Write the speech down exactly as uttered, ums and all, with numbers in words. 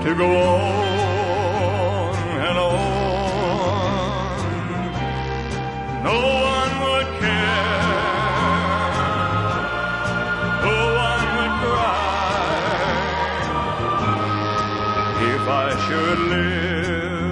to go on and on. No one would care, no one would cry if I should live